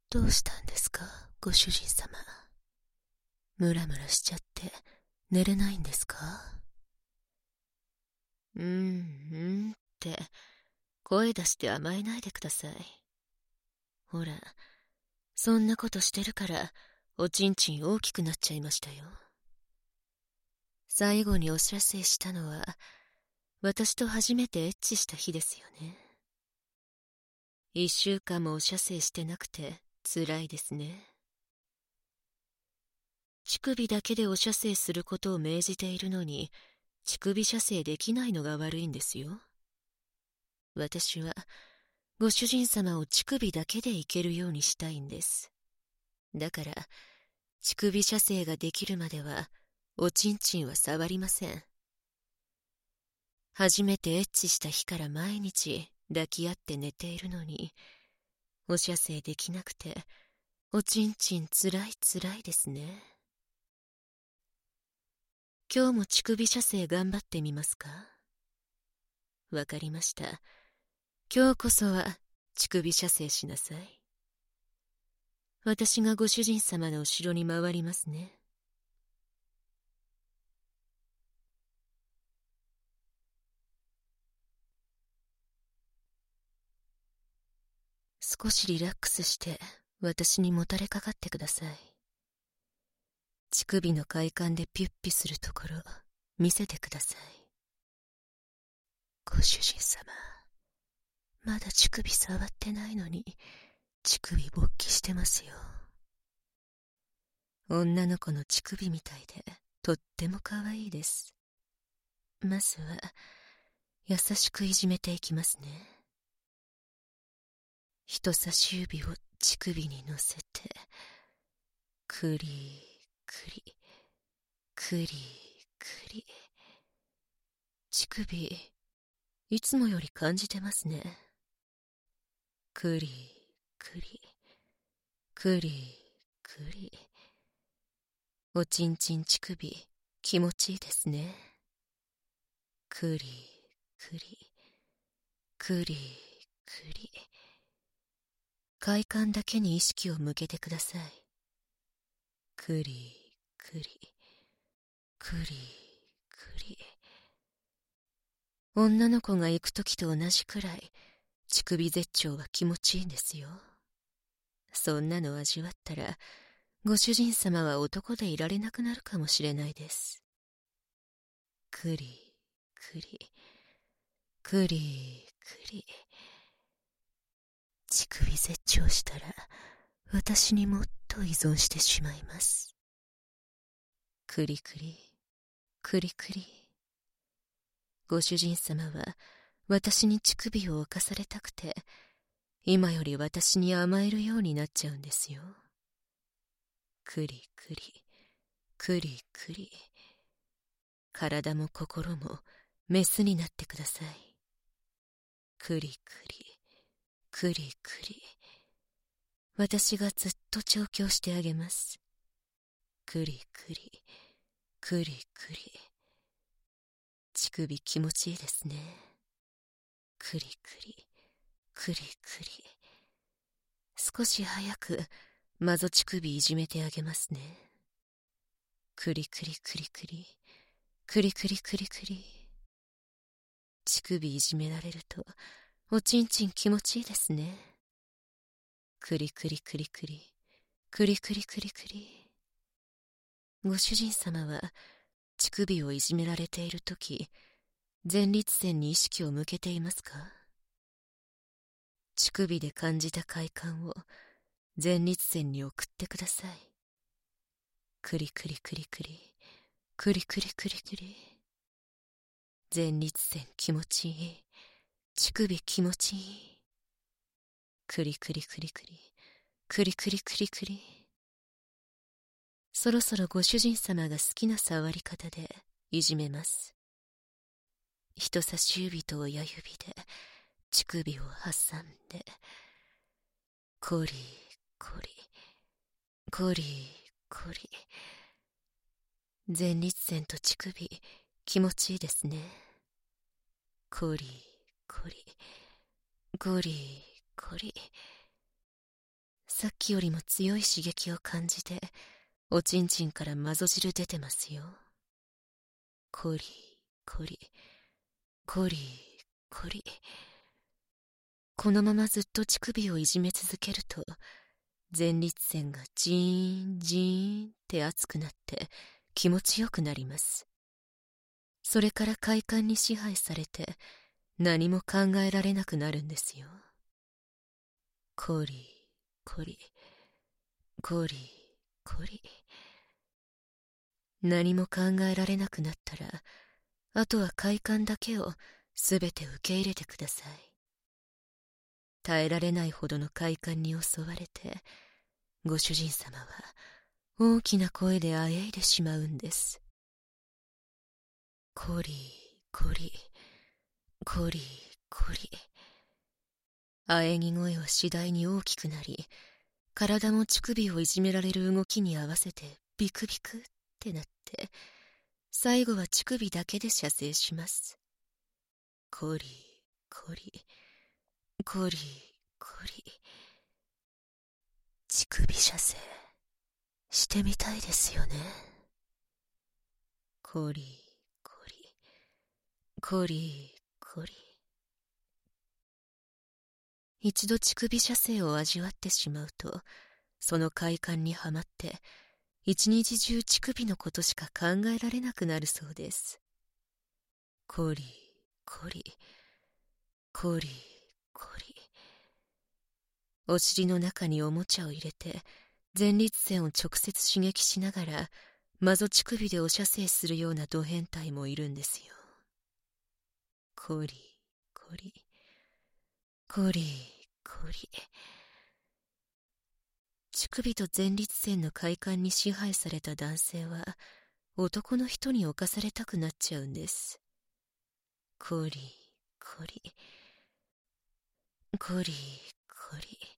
どうしたんですか、ご主人様。ムラムラしちゃって寝れないんですか？って声出して甘えないでください。ほら、そんなことしてるからおちんちん大きくなっちゃいましたよ。最後にお射精したのは私と初めてエッチした日ですよね。1週間もお射精してなくて辛いですね。乳首だけでお射精することを命じているのに乳首射精できないのが悪いんですよ。私はご主人様を乳首だけでいけるようにしたいんです。だから乳首射精ができるまではおちんちんは触りません。初めてエッチした日から毎日抱き合って寝ているのにお射精できなくておちんちんつらいつらいですね。今日も乳首射精頑張ってみますか？わかりました。今日こそは乳首射精しなさい。私がご主人様の後ろに回りますね。少しリラックスして私にもたれかかってください。乳首の快感でピュッピするところ見せてください。ご主人様、まだ乳首触ってないのに乳首勃起してますよ。女の子の乳首みたいでとっても可愛いです。まずは優しくいじめていきますね。人差し指を乳首に乗せてクリクリクリクリ。乳首いつもより感じてますね。クリクリクリクリ。おちんちん乳首気持ちいいですね。クリクリクリクリ。快感だけに意識を向けてください。クリクリクリクリ。女の子が行くときと同じくらい乳首絶頂は気持ちいいんですよ。そんなの味わったらご主人様は男でいられなくなるかもしれないです。クリクリクリクリ。乳首絶頂したら私にもっと依存してしまいます。クリクリクリクリ。ご主人様は私に乳首を侵されたくて今より私に甘えるようになっちゃうんですよ。クリクリクリクリ。体も心もメスになってください。クリクリクリクリ。私がずっと調教してあげます。クリクリクリクリ。乳首気持ちいいですね。クリクリクリクリ。少し早くマゾ乳首いじめてあげますね。クリクリクリクリクリクリクリクリ。乳首いじめられるとおちんちん気持ちいいですね。クリクリクリクリクリクリクリクリ。ご主人様は乳首をいじめられているとき前立腺に意識を向けていますか？乳首で感じた快感を前立腺に送ってください。クリクリクリクリクリクリクリクリ。前立腺気持ちいい。乳首気持ちいい。クリクリクリクリクリクリクリクリ。そろそろご主人様が好きな触り方でいじめます。人差し指と親指で乳首を挟んでコリコリコリコリ。前立腺と乳首気持ちいいですね。コリコリコリコリ。 さっきよりも強い刺激を感じて、おちんちんからマゾ汁出てますよ。コリコリコリコリ。このままずっと乳首をいじめ続けると、前立腺がジーンジーンって熱くなって気持ちよくなります。それから快感に支配されて何も考えられなくなるんですよ。コリコリコリコリ。何も考えられなくなったら、あとは快感だけをすべて受け入れてください。耐えられないほどの快感に襲われて、ご主人様は大きな声であえいでしまうんです。コリコリコリコリ。あえぎ声は次第に大きくなり、体も乳首をいじめられる動きに合わせてビクビクってなって、最後は乳首だけで射精します。コリコリコリコリ。乳首射精してみたいですよね。コリコリコリコリ。一度乳首射精を味わってしまうと、その快感にはまって一日中乳首のことしか考えられなくなるそうです。コリコリコリコリ。お尻の中におもちゃを入れて前立腺を直接刺激しながらマゾ乳首でお射精するようなド変態もいるんですよ。コリコリコリコリ。乳首と前立腺の快感に支配された男性は男の人に侵されたくなっちゃうんです。コリコリコリコ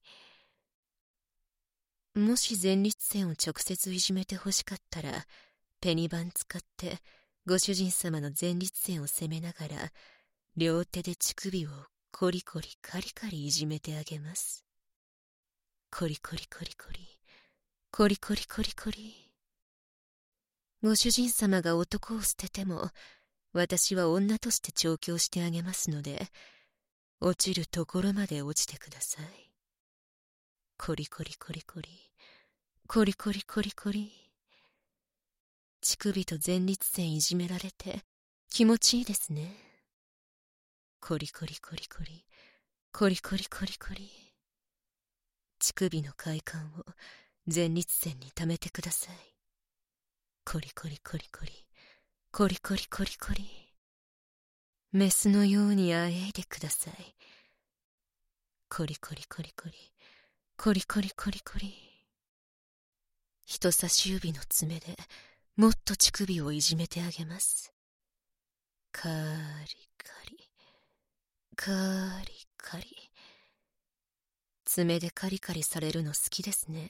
リ。もし前立腺を直接いじめて欲しかったら、ペニバン使ってご主人様の前立腺を攻めながら両手で乳首をコリコリカリカリいじめてあげます。コリコリコリコリコリコリコリコリ。ご主人様が男を捨てても私は女として調教してあげますので、落ちるところまで落ちてください。コリコリコリコリコリコリコリコリ。乳首と前立腺いじめられて気持ちいいですね。コリコリコリコリコリコリコリコリ。乳首の快感を前立腺に溜めてください。コリコリコリコリコリコリコリコリ。メスのようにあえいでください。コリコリコリコリコリコリコリコリ。人差し指の爪でもっと乳首をいじめてあげます。カリカリカリカリ。爪でカリカリされるの好きですね。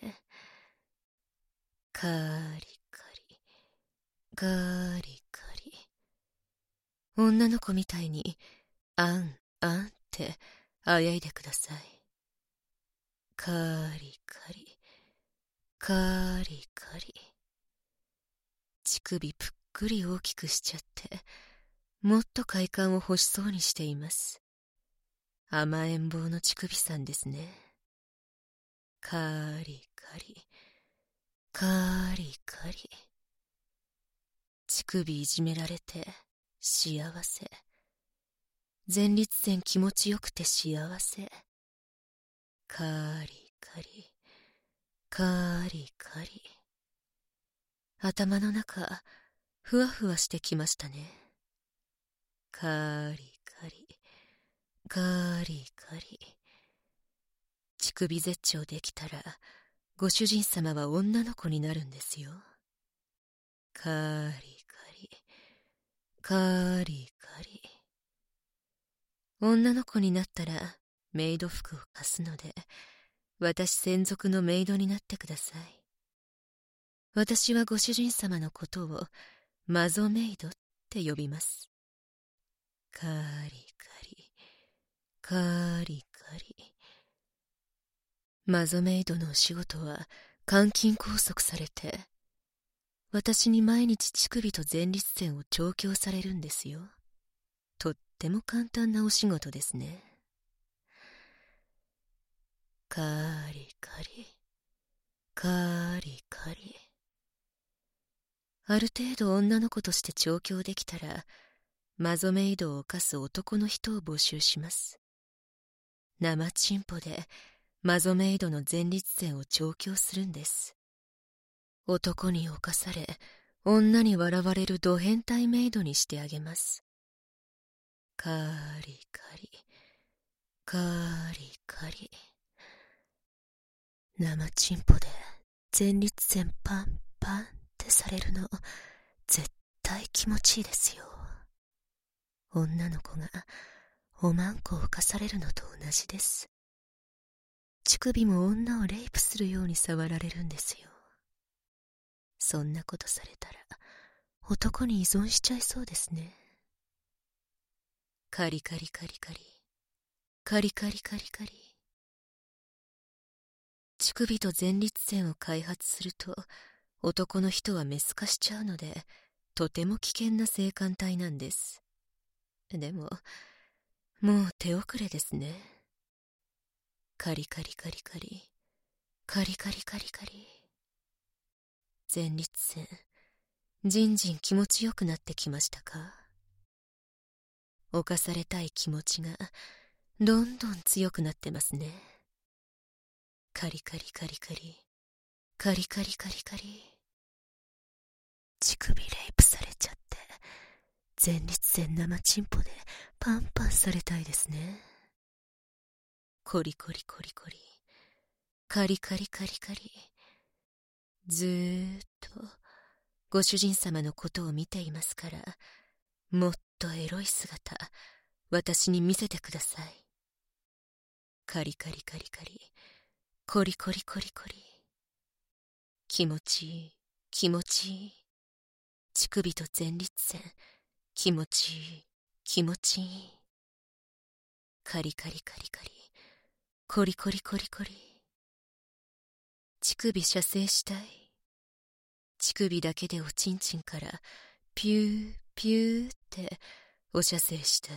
カリカリカリカリ。女の子みたいにあんあんってあやいでください。カリカリカリカリ。乳首ぷっくり大きくしちゃってもっと快感を欲しそうにしています。甘えん坊の乳首さんですね。カリカリカリカリ。乳首いじめられて幸せ。前立腺気持ちよくて幸せ。カリカリカリカリ。頭の中ふわふわしてきましたね。カリカリカリカリ。乳首絶頂できたらご主人様は女の子になるんですよ。カリカリカリカリ。女の子になったらメイド服を貸すので、私専属のメイドになってください。私はご主人様のことをマゾメイドって呼びます。カリカリカリカリ。 マゾメイドのお仕事は監禁拘束されて、私に毎日乳首と前立腺を調教されるんですよ。とっても簡単なお仕事ですね。カリカリ、カリカリ。ある程度女の子として調教できたら、マゾメイドを犯す男の人を募集します。生チンポでマゾメイドの前立腺を調教するんです。男に侵され、女に笑われるド変態メイドにしてあげます。カリカリ、カリカリ。生チンポで前立腺パンパンってされるの、絶対気持ちいいですよ。女の子がおまんこを犯されるのと同じです。乳首も女をレイプするように触られるんですよ。そんなことされたら男に依存しちゃいそうですね。カリカリカリカリ、カリカリカリカリ。乳首と前立腺を開発すると男の人はメス化しちゃうので、とても危険な性感帯なんです。でももう手遅れですね。カリカリカリカリ、カリカリカリカリ。前立腺、じんじん気持ちよくなってきましたか？犯されたい気持ちがどんどん強くなってますね。カリカリカリカリ、カリカリカリカリ。乳首レイプされちゃって、前立腺生チンポでパンパンされたいですね。コリコリコリコリ、カリカリカリカリ。ずーっとご主人様のことを見ていますから、もっとエロい姿、私に見せてください。カリカリカリカリ、コリコリコリコリ。気持ちいい、気持ちいい。乳首と前立腺、気持ちいい、気持ちいい。カリカリカリカリ、コリコリコリコリ。乳首射精したい。乳首だけでおちんちんからピューピューってお射精したい。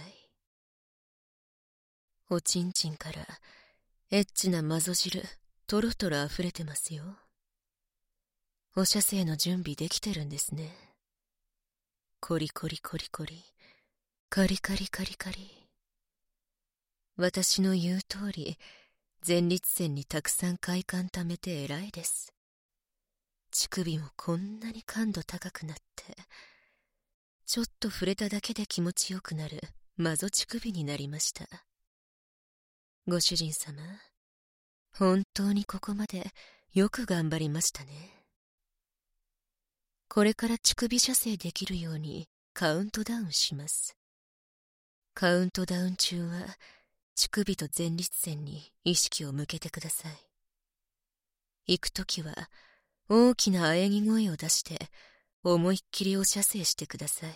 おちんちんからエッチなマゾ汁トロトロあふれてますよ。お射精の準備できてるんですね。コリコリコリコリ、カリカリカリカリ。私の言う通り、前立腺にたくさん快感溜めて偉いです。乳首もこんなに感度高くなって、ちょっと触れただけで気持ちよくなるマゾ乳首になりました。ご主人様、本当にここまでよく頑張りましたね。これから乳首射精できるようにカウントダウンします。カウントダウン中は乳首と前立腺に意識を向けてください。行くときは大きな喘ぎ声を出して思いっきりお射精してください。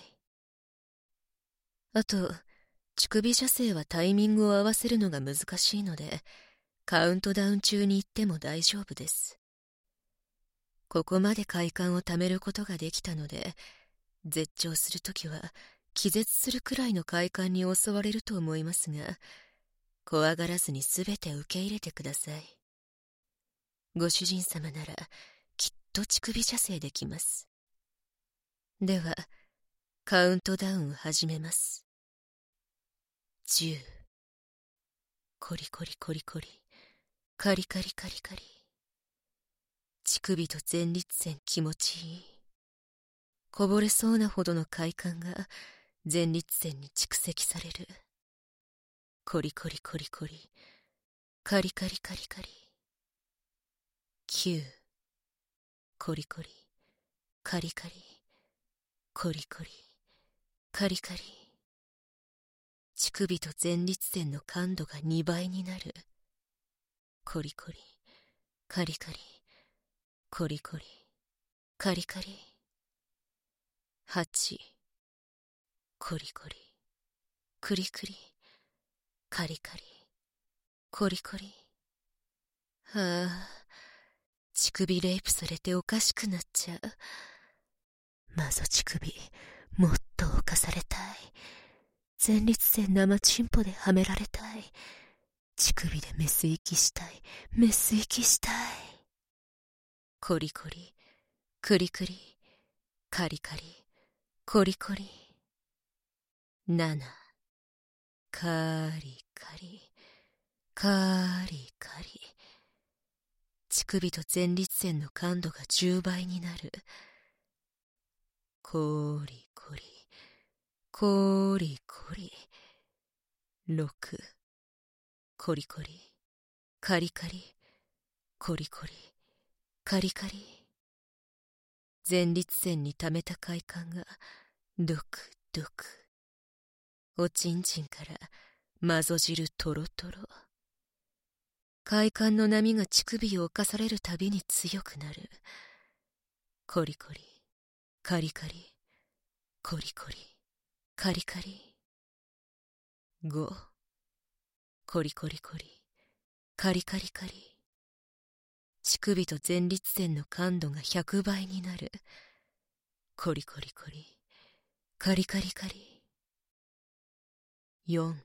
あと、乳首射精はタイミングを合わせるのが難しいので、カウントダウン中に行っても大丈夫です。ここまで快感をためることができたので、絶頂するときは気絶するくらいの快感に襲われると思いますが、怖がらずにすべて受け入れてください。ご主人様ならきっと乳首射精できます。では、カウントダウンを始めます。10。コリコリコリコリ、カリカリカリカリ。乳首と前立腺気持ちいい。こぼれそうなほどの快感が前立腺に蓄積される。コリコリコリコリ、カリカリカリカリ。9。コリコリ、カリカリ、コリコリ、カリカリ。乳首と前立腺の感度が2倍になる。コリコリ、カリカリ、コリコリ、カリカリ。8。コリコリ、クリクリ、カリカリ、コリコリ。 乳首レイプされておかしくなっちゃう。マゾ乳首、もっと侵されたい。前立腺生チンポではめられたい。乳首でメス息したい。メス息したい。コリコリ、クリクリ、カリカリ、コリコリ。7、カリカリ、カリカリ。乳首と前立腺の感度が10倍になる。コリコリ、コリコリ。6、コリコリ、カリカリ、コリコリ、カリカリ。前立腺に溜めた快感がドクドク。おちんちんからまぞ汁トロトロ。快感の波が乳首を侵されるたびに強くなる。コリコリ、カリカリ、コリコリ、カリカリ。5、コリコリコリ、カリカリカリ。乳首と前立腺の感度が100倍になる。コリコリコリ、カリカリカリ。4、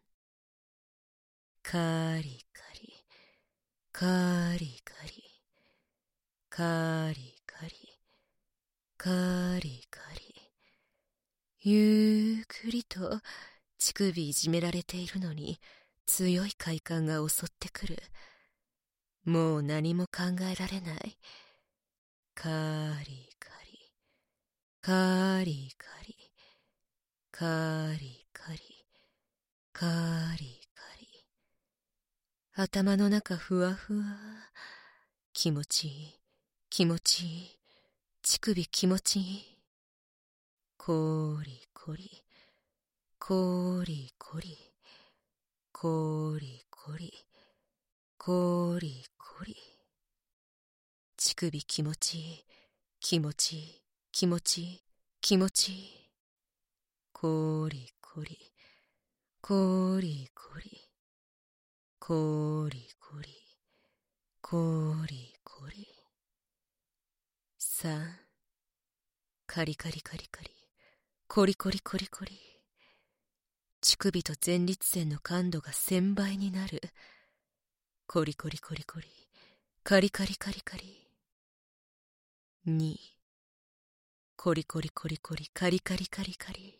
カリカリ、カリカリ、カリカリ、カリカリ。ゆっくりと乳首いじめられているのに強い快感が襲ってくる。もう何も考えられない。カリカリ、カリカリ、カリカリ、カリカリ。頭の中ふわふわ。気持ちいい、気持ちいい。乳首気持ちいい。コリコリ、コリコリ、コリコリ、コリコリ。乳首気持ちいい、気持ちいい、気持ちいい、気持ちいい。コリコリ、コリコリ、コリコリ、コリコリ。3、カリカリカリカリ、コリコリコリコリ。乳首と前立腺の感度が1000倍になる。コリコリコリコリ、カリカリカリカリ。2、コリコリコリコリ、カリカリカリカリ。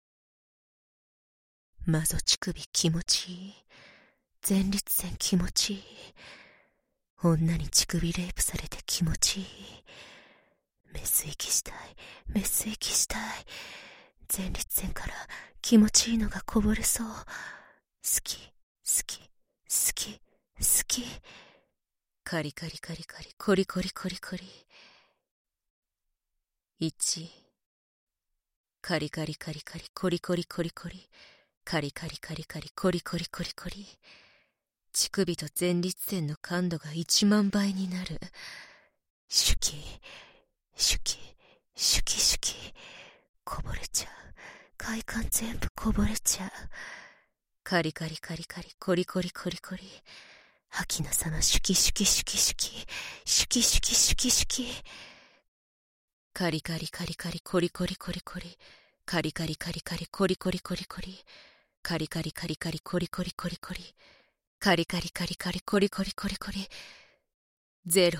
マゾ乳首気持ちいい。前立腺気持ちいい。女に乳首レイプされて気持ちいい。メス息したい、メス息したい。前立腺から気持ちいいのがこぼれそう。好き、好き、好き、好き。カリカリカリカリ、コリコリコリコリ。1、カリカリカリカリ、コリコリコリコリ。カリカリカリカリ、コリコリコリコリ。乳首と前立腺の感度が1万倍になる。シュキ、シュキ、シュキシュキ。こぼれちゃう。快感全部こぼれちゃう。カリカリカリカリ、コリコリコリコリ。吐きなさま、シュキシュキシュキシュキ。シュキシュキシュキシュキ。カリカリカリカリ、コリコリコリコリ。カリカリカリカリ、コリコリコリコリ。カリカリカリカリ、コリコリコリコリ。カリカリカリカリ、コリコリコリコリ。0。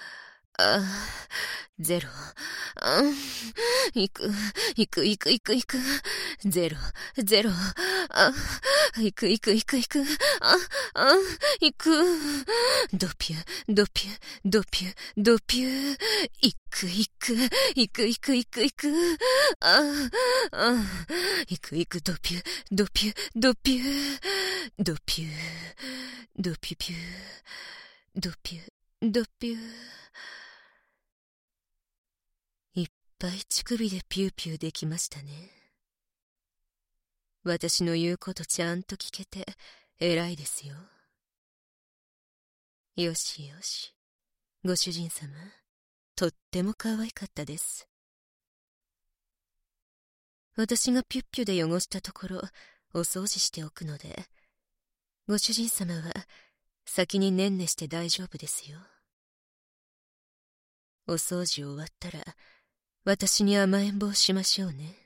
ゼロ。行く。ゼロ。行く。行く。ドピュ。行く。行く。ドピュ。ドピュ。いっぱい乳首でピューピューできましたね。私の言うことちゃんと聞けて偉いですよ。よし。ご主人様、とっても可愛かったです。私がピュッピュで汚したところお掃除しておくので、ご主人様は先にねんねして大丈夫ですよ。お掃除終わったら、私に甘えん坊しましょうね。